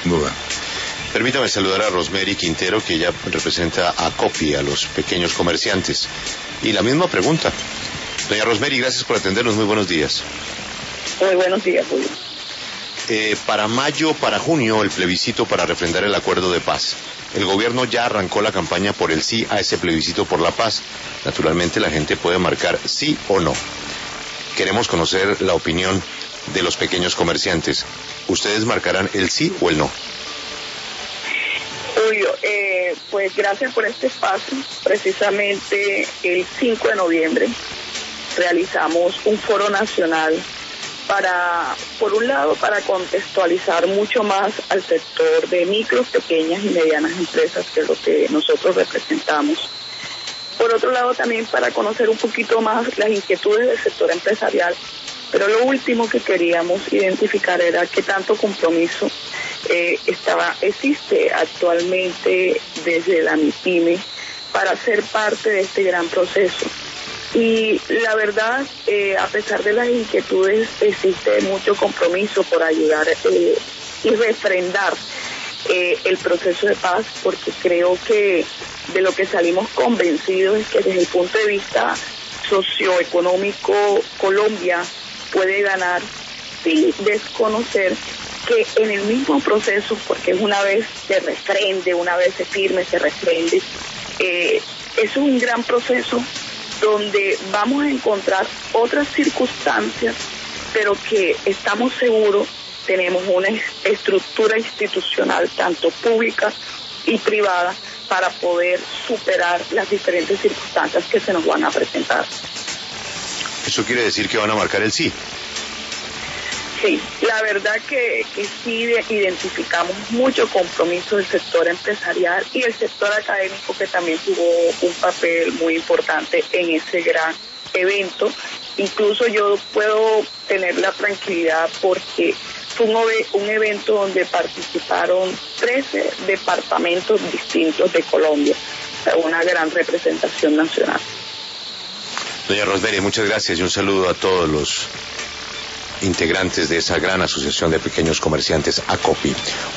duda. Permítame saludar a Rosemary Quintero, que ella representa a COPI, a los pequeños comerciantes. Y la misma pregunta. Doña Rosemary, gracias por atendernos. Muy buenos días. Muy buenos días, Julio. Para mayo, para junio, el plebiscito para refrendar el acuerdo de paz. El gobierno ya arrancó la campaña por el sí a ese plebiscito por la paz. Naturalmente la gente puede marcar sí o no. Queremos conocer la opinión de los pequeños comerciantes. ¿Ustedes marcarán el sí o el no? Julio, pues gracias por este espacio. Precisamente el 5 de noviembre realizamos un foro nacional por un lado, para contextualizar mucho más al sector de micros, pequeñas y medianas empresas, que es lo que nosotros representamos. Por otro lado, también para conocer un poquito más las inquietudes del sector empresarial. Pero lo último que queríamos identificar era qué tanto compromiso existe actualmente desde la MIPYME para ser parte de este gran proceso. Y la verdad, a pesar de las inquietudes, existe mucho compromiso por ayudar y refrendar el proceso de paz, porque creo que de lo que salimos convencidos es que desde el punto de vista socioeconómico Colombia puede ganar sin desconocer que en el mismo proceso, porque una vez se refrende, una vez se firme, se refrende, es un gran proceso donde vamos a encontrar otras circunstancias, pero que estamos seguros tenemos una estructura institucional, tanto pública y privada, para poder superar las diferentes circunstancias que se nos van a presentar. ¿Eso quiere decir que van a marcar el sí? Sí, la verdad que sí identificamos mucho compromiso del sector empresarial y el sector académico, que también jugó un papel muy importante en ese gran evento. Incluso yo puedo tener la tranquilidad porque fue un evento donde participaron 13 departamentos distintos de Colombia, una gran representación nacional. Doña Rosemary, muchas gracias y un saludo a todos los integrantes de esa gran asociación de pequeños comerciantes, ACOPI.